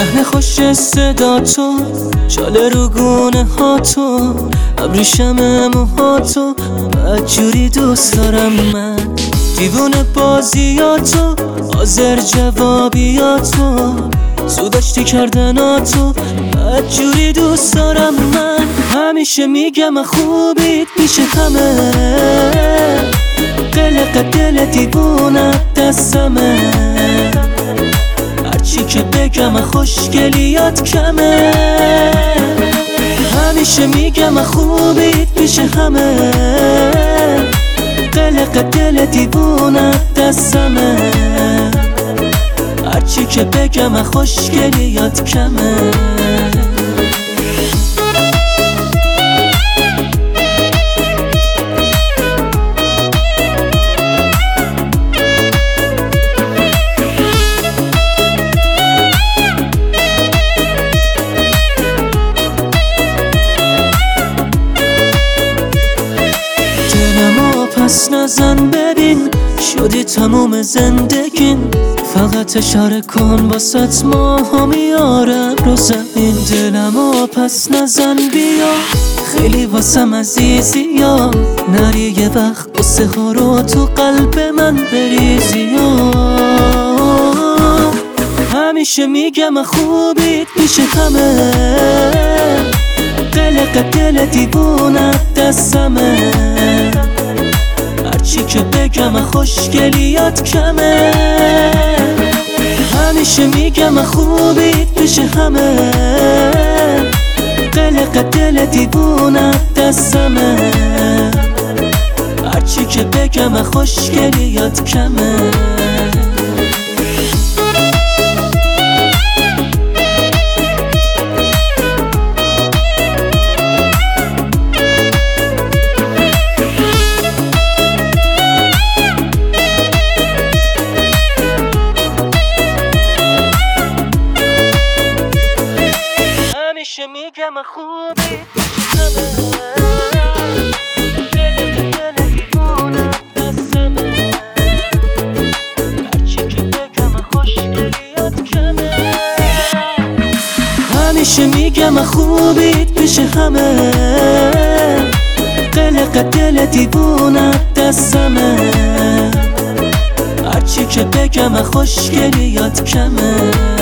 لحن خوش صدا تو، چاله رو گونه ها تو، ابریشم موها تو، بدجوری دوست دارم من. دیوونه بازیاتو، حاضر جوابیاتو، سوداشتی کردناتو، بدجوری دوست دارم من. همیشه میگم خوبیت پیش همه، قلق دل دیوونه دستمه، هرچی که بگم خوشگلیات کمه. همیشه میگم خوبیت پیش همه، قلق دل دیوونه دستمه، هرچی که بگم خوشگلیات کمه. پس نزن ببین شدی تموم زندگین، فقط اشاره کن باست ماها میارم رو زمین. دلمو پس نزن بیا خیلی واسم عزیزی، یا نری یه وقت قصه ها رو تو قلب من بریزی. یا همیشه میگم خوبیت پیش همه، قلق دل دیوونه دستمه، هرچی که بگم خوشگلیات کمه. همیشه میگم خوبیت پیش همه، قلق دل دیوونه دستمه، هرچی که بگم خوشگلیات کمه. همیشه میگم خوبی همه، دل دیوونه دستمه، هرچی که بگم خوشگلیات کمه. همیشه میگم خوبیت پیش همه، قلق دل دیوونه دستمه، هرچی که بگم خوشگلیات کمه.